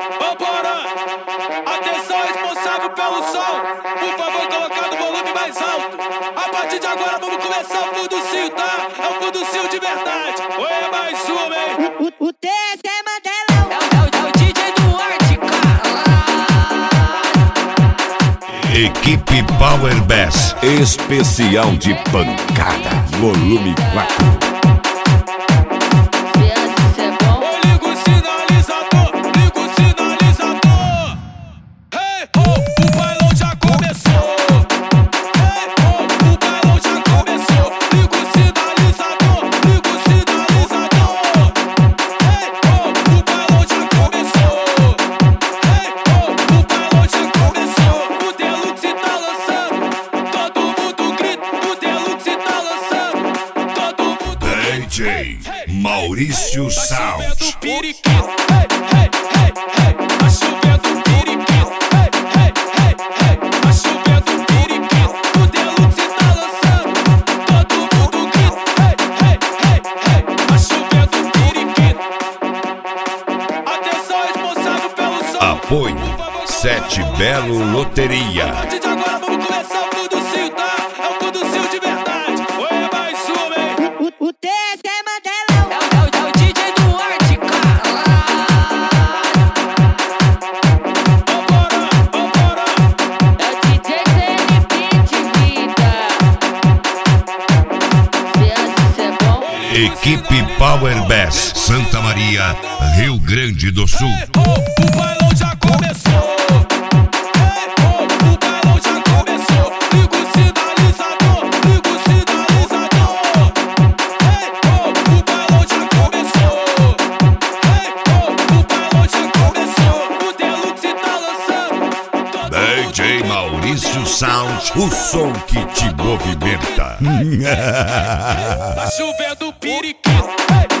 Ô Porã, atenção responsável pelo som, por favor colocar no volume mais alto. A partir de agora vamos começar o Fuducinho, tá? É o Fuducinho de verdade. Oi, mais uma, hein? O TS é Mandelão. É o DJ do Arte, cara. Equipe Power Bass, especial de pancada, volume 4. Liga o sinalizador. Hey, oh, o bailão já começou. Hey, oh, o bailão já começou. Liga o sinalizador. Hey, oh, o bailão já começou. Hey, oh, o bailão já começou. O Deluxe tá lançando, todo mundo grita. O Deluxe tá lançando, todo mundo DJ Maurício Sound. periquito, hey, hey, hey, hey, tá chovendo periquito, hey, hey, hey, hey, tá chovendo periquito, o Deluxe tá lançando, todo mundo grita, hey, hey, hey, hey, tá chovendo periquito. Atenção responsável pelo som. Apoio Sete Belo Loteria. A partir de agora vamos começar o Fuducinho, tá? É o Fuducinho de verdade. Oi, mais uma, hein? O TS é Mandelão. É o DJ do Arte, cara. Ô Porã. É o DJ CNP de vida. Se é bom. Equipe Power Bass, Santa Maria, Rio Grande do Sul. Oh, o bailão já começou. Hey, oh, o bailão já começou. Liga o sinalizador. Hey, oh, o bailão já começou. Hey, oh, o bailão já começou. O Deluxe tá lançando. DJ Maurício Sound, o som que te movimenta. Tá chovendo periquito. Hey,